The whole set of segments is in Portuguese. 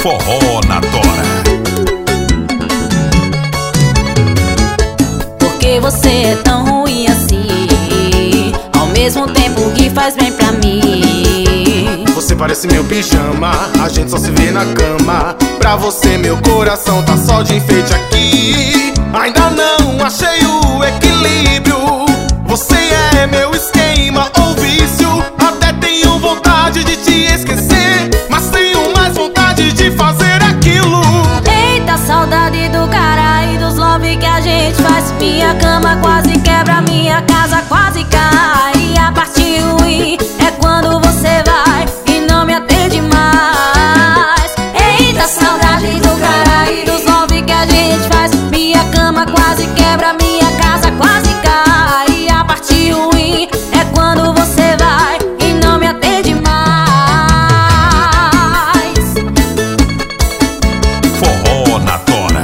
Forró na Tora. Porque você é tão ruim assim, ao mesmo tempo que faz bem pra mim. Você parece meu pijama, a gente só se vê na cama. Pra você meu coração tá só de enfeite aqui. Ainda não achei o equilíbrio. Você é meu esquema ou vício. Até tenho vontade de te esquecer, mas tenho mais vontade de fazer aquilo. Eita, saudade do cara e dos love que a gente faz. Minha cama quase quebra, minha casa quase cai. E a parte ruim é quando você vai e não me atende mais. Eita, saudade do cara e dos love que a gente faz. Minha cama quase quebra, minha casa quase cai. E a parte ruim é quando você vai e não me atende mais. Forró na Tora.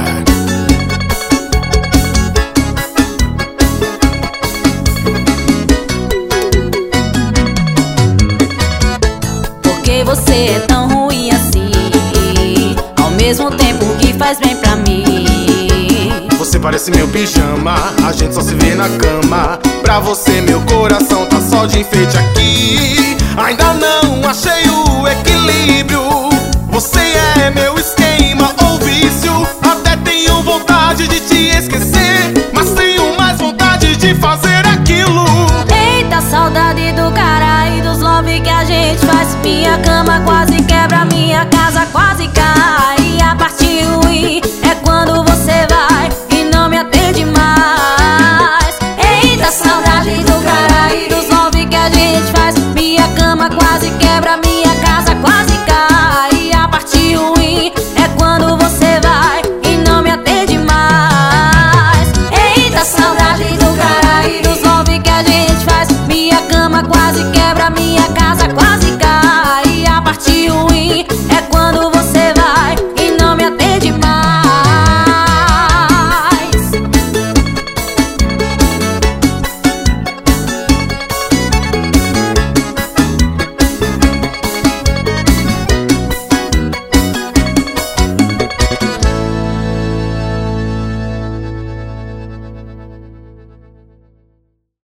Porque você é tão ruim assim, ao mesmo tempo que faz bem pra mim. Você parece meu pijama, a gente só se vê na cama. Pra você meu coração tá só de enfeite aqui. Ainda não achei o equilíbrio. Você é meu esquema ou vício. Até tenho vontade de te esquecer, mas tenho mais vontade de fazer aquilo. Eita, saudade do cara e dos love que a gente faz. Minha cama quase quebra, minha casa quase cai. E a parte ruim é quando você vai e não me atende mais. Eita, saudade do cara e dos love que a gente faz. Minha cama quase quebra,